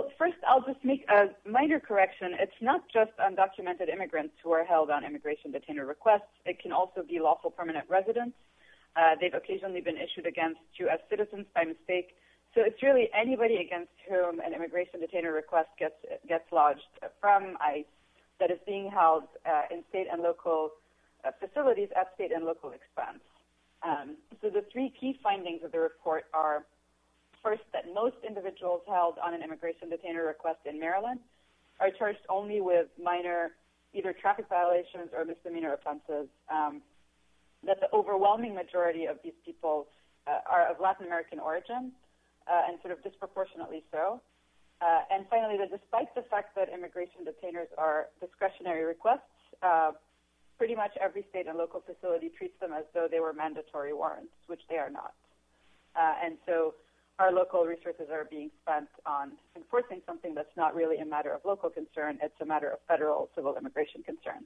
Well, first, I'll just make a minor correction. It's not just undocumented immigrants who are held on immigration detainer requests. It can also be lawful permanent residents. They've occasionally been issued against U.S. citizens by mistake. So it's really anybody against whom an immigration detainer request gets lodged from ICE that is being held in state and local facilities at state and local expense. So the three key findings of the report are, first, that most individuals held on an immigration detainer request in Maryland are charged only with minor either traffic violations or misdemeanor offenses, that the overwhelming majority of these people are of Latin American origin, and sort of disproportionately so. And finally, that despite the fact that immigration detainers are discretionary requests, pretty much every state and local facility treats them as though they were mandatory warrants, which they are not. And so our local resources are being spent on enforcing something that's not really a matter of local concern. It's a matter of federal civil immigration concern.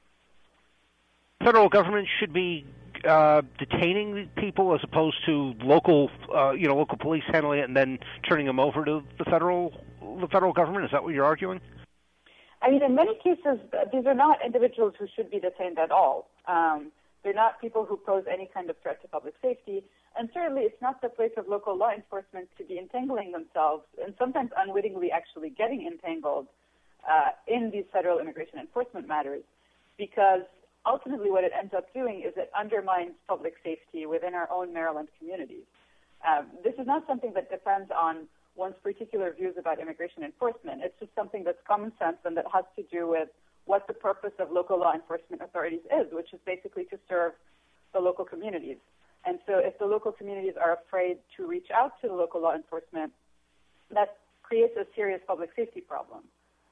Federal government should be detaining people as opposed to local police handling it and then turning them over to the federal government. Is that what you're arguing? I mean, in many cases, these are not individuals who should be detained at all. They're not people who pose any kind of threat to public safety. And certainly it's not the place of local law enforcement to be entangling themselves and sometimes unwittingly actually getting entangled in these federal immigration enforcement matters, because ultimately what it ends up doing is it undermines public safety within our own Maryland communities. This is not something that depends on one's particular views about immigration enforcement. It's just something that's common sense and that has to do with what the purpose of local law enforcement authorities is, which is basically to serve the local communities. And so if the local communities are afraid to reach out to the local law enforcement, that creates a serious public safety problem.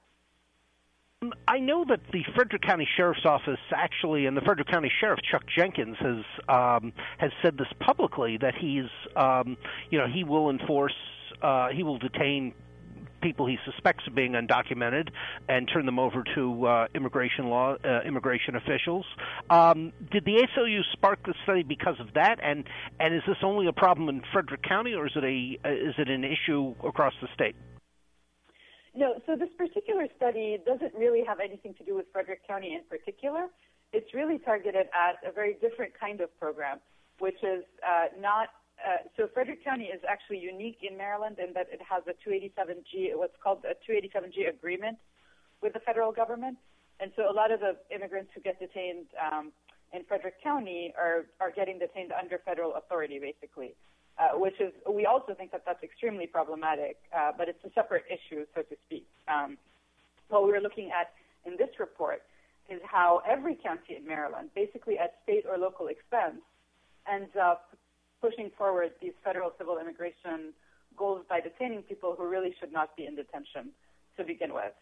I know that the Frederick County Sheriff's Office actually, and the Frederick County Sheriff Chuck Jenkins has said this publicly, that he will enforce, he will detain people he suspects of being undocumented and turn them over to immigration officials. Did the ACLU spark the study because of that? And is this only a problem in Frederick County, or is it an issue across the state? No, so this particular study doesn't really have anything to do with Frederick County in particular. It's really targeted at a very different kind of program, which is so Frederick County is actually unique in Maryland in that it has a 287G, what's called a 287G agreement with the federal government. And so a lot of the immigrants who get detained in Frederick County are getting detained under federal authority, basically. Which is, we also think that that's extremely problematic, but it's a separate issue, so to speak. What we were looking at in this report is how every county in Maryland, basically at state or local expense, ends up pushing forward these federal civil immigration goals by detaining people who really should not be in detention to begin with.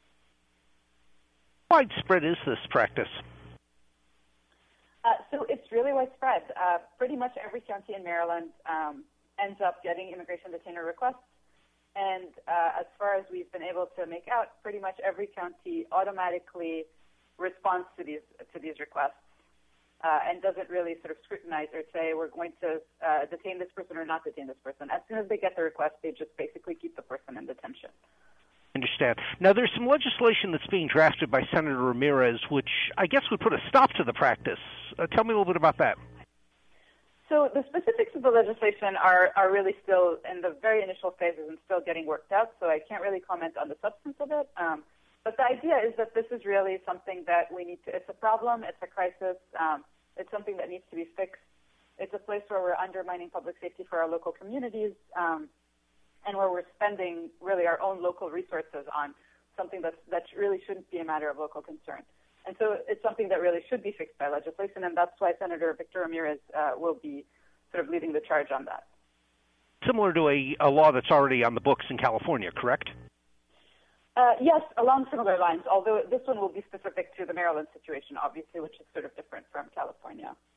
How widespread is this practice? So it's really widespread. Pretty much every county in Maryland ends up getting immigration detainer requests. And as far as we've been able to make out, pretty much every county automatically responds to these requests and doesn't really sort of scrutinize or say we're going to detain this person or not detain this person. As soon as they get the request, they just basically keep the person in detention. Understand. Now, there's some legislation that's being drafted by Senator Ramirez, which I guess would put a stop to the practice. Tell me a little bit about that. So the specifics of the legislation are really still in the very initial phases and still getting worked out, so I can't really comment on the substance of it. But the idea is that this is really something that we need to, it's a problem, it's a crisis, it's something that needs to be fixed. It's a place where we're undermining public safety for our local communities, and where we're spending really our own local resources on something that really shouldn't be a matter of local concern. And so it's something that really should be fixed by legislation, and that's why Senator Victor Ramirez will be sort of leading the charge on that. Similar to a law that's already on the books in California, correct? Yes, along similar lines, although this one will be specific to the Maryland situation, obviously, which is sort of different from California.